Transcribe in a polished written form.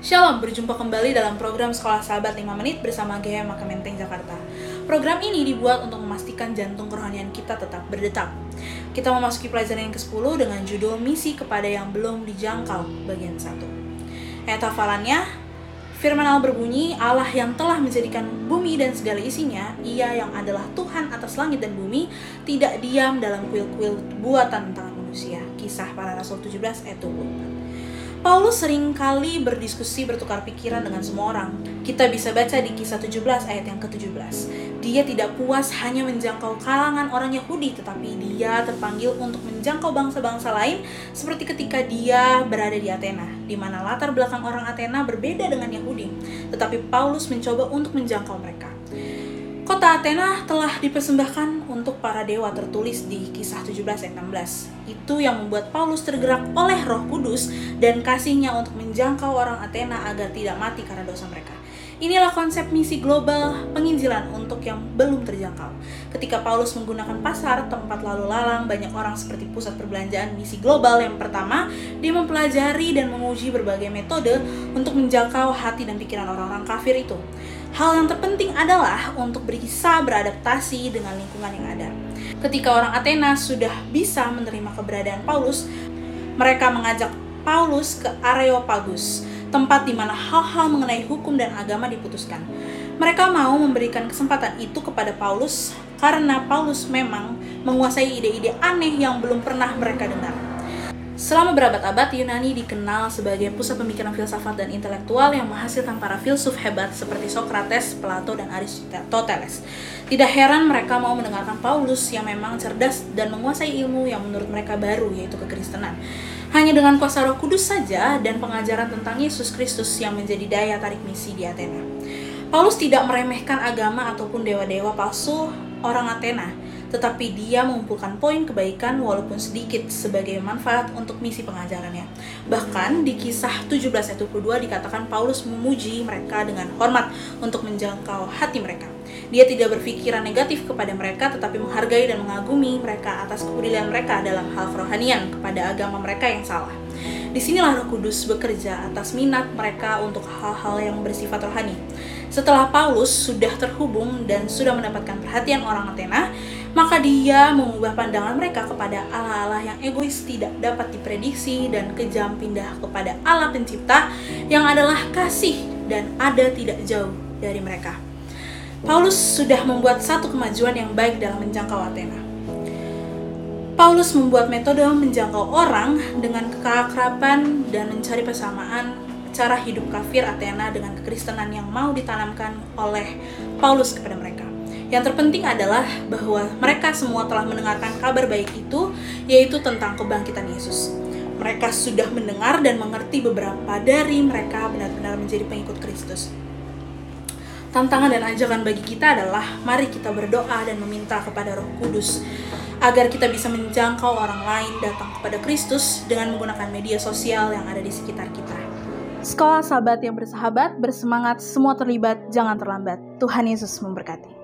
Shalom, berjumpa kembali dalam program Sekolah Sahabat 5 Menit bersama GM Maka Menteng Jakarta. Program ini dibuat untuk memastikan jantung kerohanian kita tetap berdetak. Kita memasuki pelajaran yang ke-10 dengan judul Misi kepada yang belum dijangkau, bagian 1. Ayat hafalannya, firman Allah berbunyi, Allah yang telah menjadikan bumi dan segala isinya, Ia yang adalah Tuhan atas langit dan bumi, tidak diam dalam kuil-kuil buatan tangan manusia. Kisah Para Rasul 17 ayat 24. Paulus sering kali berdiskusi bertukar pikiran dengan semua orang. Kita bisa baca di Kisah 17 ayat yang ke-17. Dia tidak puas hanya menjangkau kalangan orang Yahudi, tetapi dia terpanggil untuk menjangkau bangsa-bangsa lain, seperti ketika dia berada di Athena, di mana latar belakang orang Athena berbeda dengan Yahudi. Tetapi Paulus mencoba untuk menjangkau mereka. Kota Athena telah dipersembahkan untuk para dewa tertulis di Kisah 17 ayat 16. Itu yang membuat Paulus tergerak oleh Roh Kudus dan kasihnya untuk menjangkau orang Athena agar tidak mati karena dosa mereka. Inilah konsep misi global penginjilan untuk yang belum terjangkau. Ketika Paulus menggunakan pasar, tempat lalu lalang, banyak orang seperti pusat perbelanjaan misi global yang pertama, dia mempelajari dan menguji berbagai metode untuk menjangkau hati dan pikiran orang-orang kafir itu. Hal yang terpenting adalah untuk bisa beradaptasi dengan lingkungan yang ada. Ketika orang Athena sudah bisa menerima keberadaan Paulus, mereka mengajak Paulus ke Areopagus, tempat di mana hal-hal mengenai hukum dan agama diputuskan. Mereka mau memberikan kesempatan itu kepada Paulus karena Paulus memang menguasai ide-ide aneh yang belum pernah mereka dengar. Selama berabad-abad, Yunani dikenal sebagai pusat pemikiran filsafat dan intelektual yang menghasilkan para filsuf hebat seperti Socrates, Plato, dan Aristoteles. Tidak heran mereka mau mendengarkan Paulus yang memang cerdas dan menguasai ilmu yang menurut mereka baru, yaitu kekristenan. Hanya dengan kuasa Roh Kudus saja dan pengajaran tentang Yesus Kristus yang menjadi daya tarik misi di Athena. Paulus tidak meremehkan agama ataupun dewa-dewa palsu orang Athena, tetapi dia mengumpulkan poin kebaikan walaupun sedikit sebagai manfaat untuk misi pengajarannya. Bahkan di Kisah 17 ayat 22 dikatakan Paulus memuji mereka dengan hormat untuk menjangkau hati mereka. Dia tidak berpikiran negatif kepada mereka, tetapi menghargai dan mengagumi mereka atas kepedulian mereka dalam hal kerohanian kepada agama mereka yang salah. Disinilah Roh Kudus bekerja atas minat mereka untuk hal-hal yang bersifat rohani. Setelah Paulus sudah terhubung dan sudah mendapatkan perhatian orang Athena, maka dia mengubah pandangan mereka kepada Allah-Allah yang egois tidak dapat diprediksi dan kejam, pindah kepada Allah pencipta yang adalah kasih dan ada tidak jauh dari mereka. Paulus sudah membuat satu kemajuan yang baik dalam menjangkau Athena. Paulus membuat metode menjangkau orang dengan keakraban dan mencari persamaan cara hidup kafir Athena dengan kekristenan yang mau ditanamkan oleh Paulus kepada mereka. Yang terpenting adalah bahwa mereka semua telah mendengarkan kabar baik itu, yaitu tentang kebangkitan Yesus. Mereka sudah mendengar dan mengerti, beberapa dari mereka benar-benar menjadi pengikut Kristus. Tantangan dan ajakan bagi kita adalah mari kita berdoa dan meminta kepada Roh Kudus agar kita bisa menjangkau orang lain datang kepada Kristus dengan menggunakan media sosial yang ada di sekitar kita. Sekolah Sahabat yang bersahabat, bersemangat, semua terlibat, jangan terlambat. Tuhan Yesus memberkati.